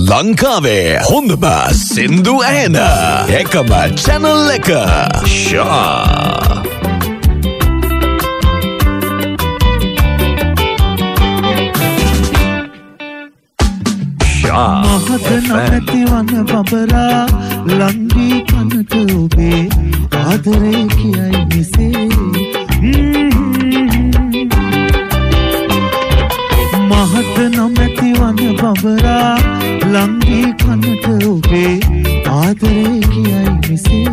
ලංකාවේ හොඳම සින්දු ඇහෙන එකම channel එක මහත නැති වන බබරා ලංගී කනට ඔබේ ආදරේ කියයි මිසේ මහත නැති වන බබරා ලංගී කනට ඔබේ ආදරේ කියයි මිසේ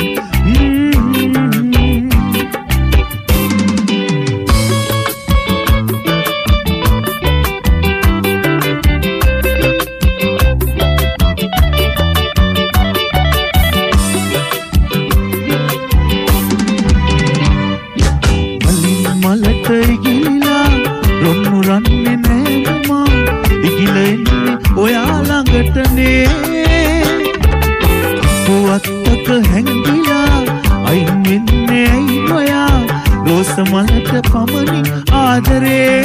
පුවත්තක හැංගිලා අයින් වෙන්නේ ඇයි නොයා රෝස මලට පමණි ආදරේ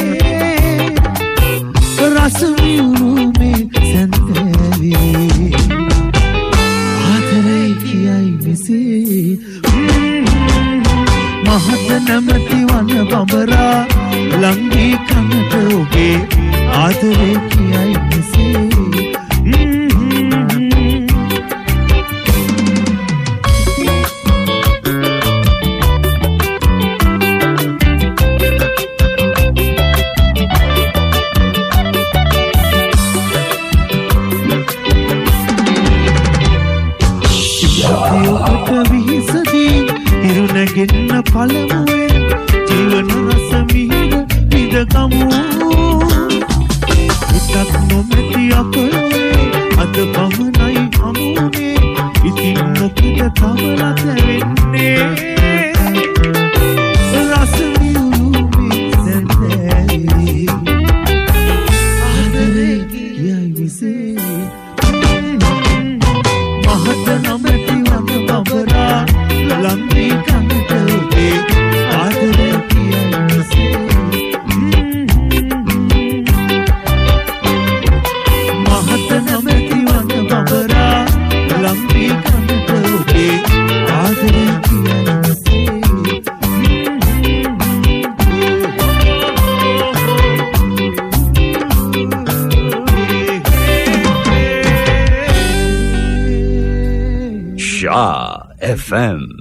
රස වියුරුමේ සැන්දෑවේ ආදරේ කියයි මෙසේ මහත නැමැති වන බඹරා ලංගී කනට ඔබේ ආදරේ කියයි මෙසේ ඉරුණගෙන පළමුවේ ජීවන රස මිහිර විදකමු උටක් නොමැති අපේ අද පමණයි හමුනේ ඉතින් නොකිට තවලත් වෙන්නේ රස වියුරුමේ සැන්දෑවේ ආදරේ කියයි විසේ මහත නොමැති වන බඹරා ලංගී කනට ඔබේ ආදරේ කියයි මෙසේ මහත නැමැති වන බඹරා ලංගී කනට ඔබේ ආදරේ කියයි මෙසේ Shah FM